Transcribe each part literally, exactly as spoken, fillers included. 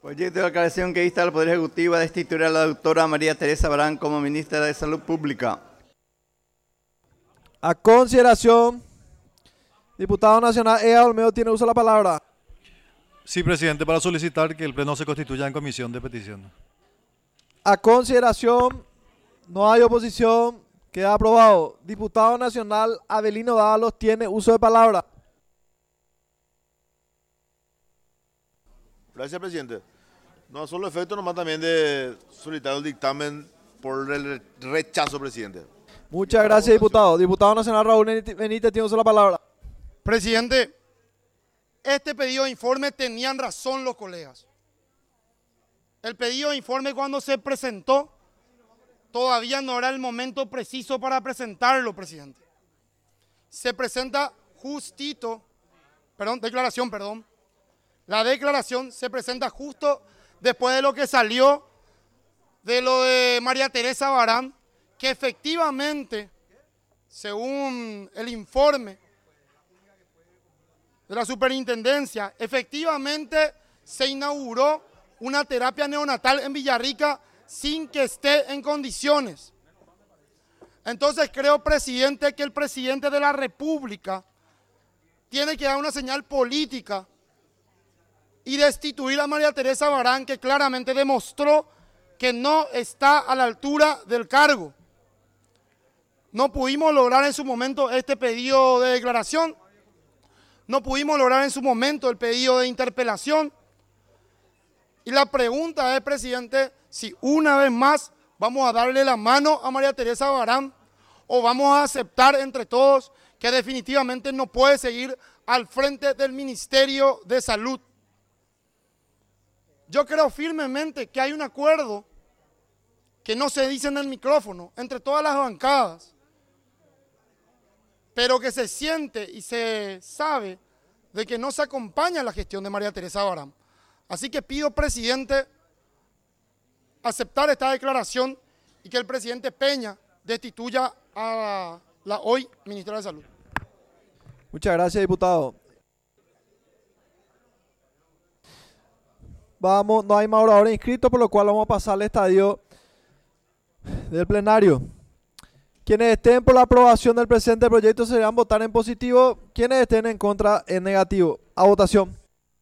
Proyecto de declaración que insta al Poder Ejecutivo a destituir a la doctora María Teresa Barán como ministra de Salud Pública. A consideración, diputado nacional Ea Olmedo tiene uso de la palabra. Sí, presidente, para solicitar que el Pleno se constituya en comisión de petición. A consideración, no hay oposición, queda aprobado. Diputado nacional Avelino Dávalos tiene uso de palabra. Gracias, presidente. No, solo efecto nomás también de solicitar el dictamen por el rechazo, presidente. Muchas gracias, diputado. Diputado nacional Raúl Benítez tiene uso de la palabra. Presidente, este pedido de informe tenían razón los colegas. El pedido de informe cuando se presentó todavía no era el momento preciso para presentarlo, presidente. Se presenta justito, perdón, declaración, perdón. La declaración se presenta justo después de lo que salió de lo de María Teresa Barán, que efectivamente, según el informe de la superintendencia, efectivamente se inauguró una terapia neonatal en Villarrica sin que esté en condiciones. Entonces creo, presidente, que el presidente de la República tiene que dar una señal política y destituir a María Teresa Barán, que claramente demostró que no está a la altura del cargo. No pudimos lograr en su momento este pedido de declaración, no pudimos lograr en su momento el pedido de interpelación. Y la pregunta es, presidente, si una vez más vamos a darle la mano a María Teresa Barán o vamos a aceptar entre todos que definitivamente no puede seguir al frente del Ministerio de Salud. Yo creo firmemente que hay un acuerdo que no se dice en el micrófono entre todas las bancadas, pero que se siente y se sabe de que no se acompaña la gestión de María Teresa Barán. Así que pido, presidente, aceptar esta declaración y que el presidente Peña destituya a la hoy ministra de Salud. Muchas gracias, diputado. Vamos, no hay más oradores inscritos, por lo cual vamos a pasar al estadio del plenario. Quienes estén por la aprobación del presente proyecto se deberán votar en positivo, quienes estén en contra en negativo. A votación.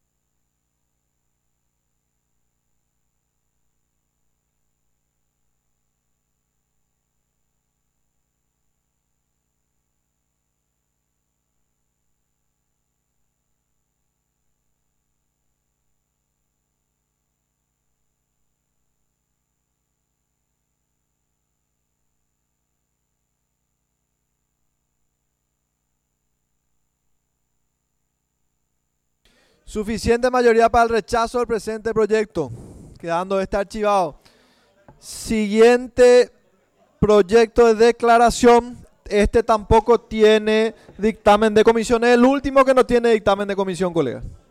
Suficiente mayoría para el rechazo del presente proyecto, quedando este archivado. Siguiente proyecto de declaración, este tampoco tiene dictamen de comisión, es el último que no tiene dictamen de comisión, colega.